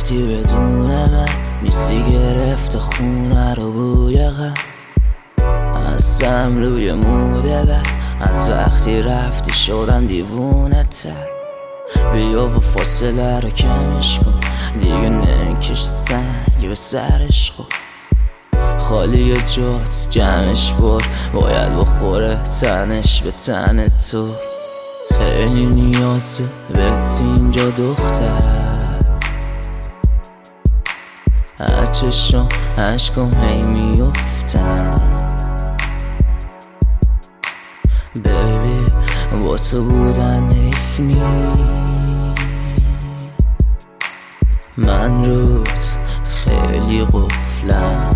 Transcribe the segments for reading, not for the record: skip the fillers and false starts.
وقتی بدون من نیستی گرفته خونه رو بوی غم هستم روی موده بد از وقتی رفتی شدم دیوونه تر بیا و فاصله رو کمش کن دیگه نمیکش سنگ به سرش خود خالی جات جمعش بر باید بخوره تنش به تن تو خیلی نیازه بهت اینجا دختر هر چشم عشقم هی میفتم بیبی با تو بودن حیف نی من روت خیلی قفلم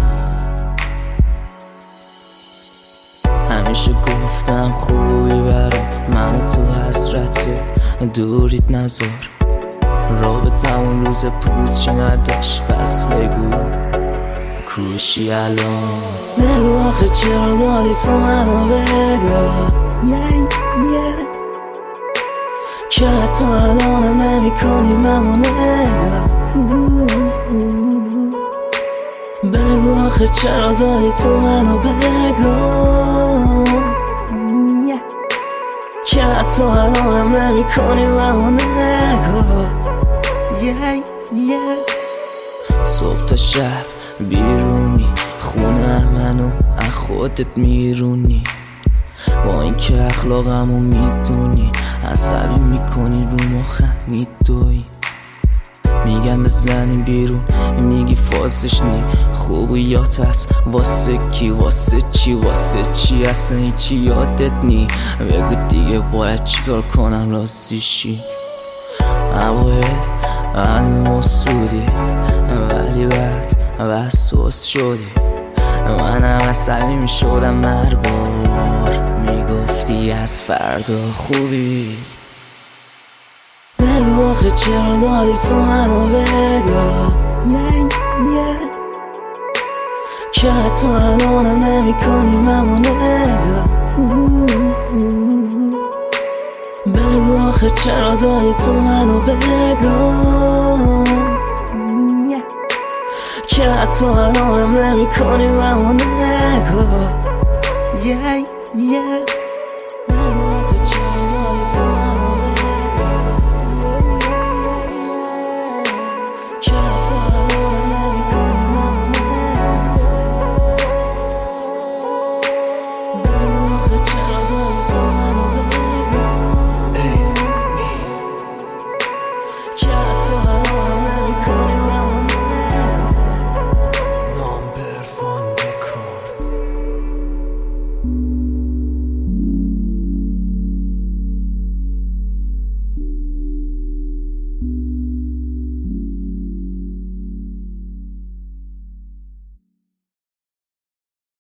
همیشه گفتم خوبی برام منو تو حسرت دوریت نذار رابطمون روز پوچی نداشت پس بگو کوشی الان بگو آخه چرا دادی تو منو بگو که حتی الانم نمی کنی منو نگاه بگو آخه چرا دادی تو منو بگو که حتی الانم نمی کنی منو نگاه صبح تا شب بیرونی خونه منو از خودت میرونی با این که اخلاقمو میدونی عصبی میکنی رو مخم میدوی میگم بزنی بیرون میگی فازش نی خوبیات هست واسه کی واسه چی واسه چی اصلا هیچی یادت نی بگو دیگه باید چیکار کنم راستیشی اوایل مسعودی ولی بعد وسواس شدی منم عصبی میشدم هر بار میگفتی از فردا خوبی بگو آخه چرا دادی تو منو بگو که حتی الانم نمی کنی منو نگاه بگو آخه چرا دادی تو منو بگو که حتی الانم نمی کنی منو نگاه